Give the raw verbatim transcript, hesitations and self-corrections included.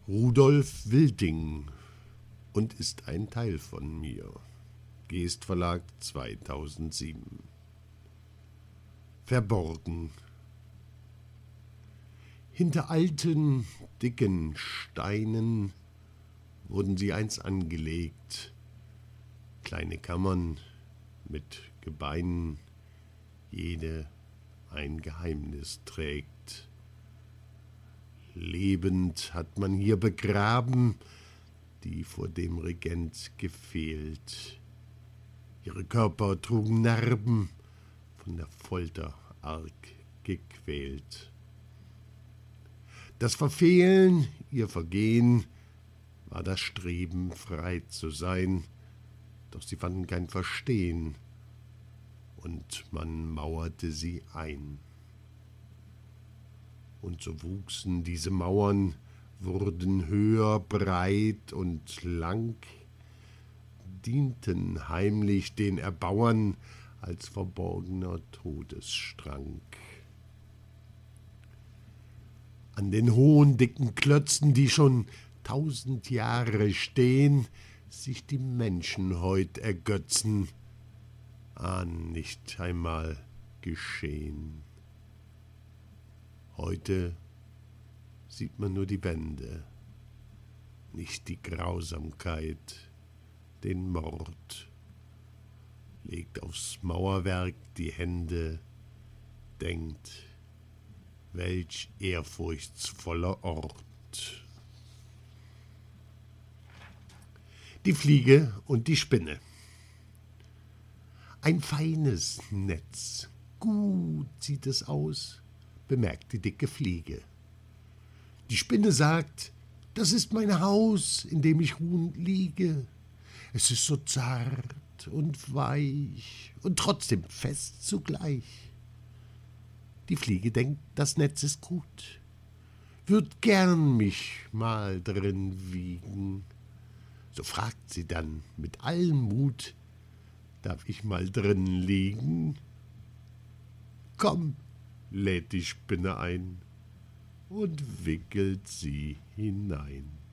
Rudolf Wilding und ist ein Teil von mir. Geest Verlag zweitausendsieben. Verborgen. Hinter alten, dicken Steinen wurden sie einst angelegt. Kleine Kammern mit Gebeinen, jede ein Geheimnis trägt. Lebend hat man hier begraben, die vor dem Regent gefehlt. Ihre Körper trugen Narben, von der Folter arg gequält. Das Verfehlen, ihr Vergehen, war das Streben, frei zu sein, doch sie fanden kein Verstehen, und man mauerte sie ein. Und so wuchsen diese Mauern, wurden höher, breit und lang, dienten heimlich den Erbauern als verborgener Todesstrank. An den hohen, dicken Klötzen, die schon tausend Jahre stehen, sich die Menschen heut ergötzen, ahn nicht einmal geschehen. Heute sieht man nur die Wände, nicht die Grausamkeit, den Mord, legt aufs Mauerwerk die Hände, denkt, welch ehrfurchtsvoller Ort. Die Fliege und die Spinne. Ein feines Netz, gut sieht es aus, bemerkt die dicke Fliege. Die Spinne sagt, das ist mein Haus, in dem ich ruhend liege. Es ist so zart und weich und trotzdem fest zugleich. Die Fliege denkt, das Netz ist gut, würd gern mich mal drin wiegen. So fragt sie dann mit allem Mut, darf ich mal drin liegen? Komm, lädt die Spinne ein und wickelt sie hinein.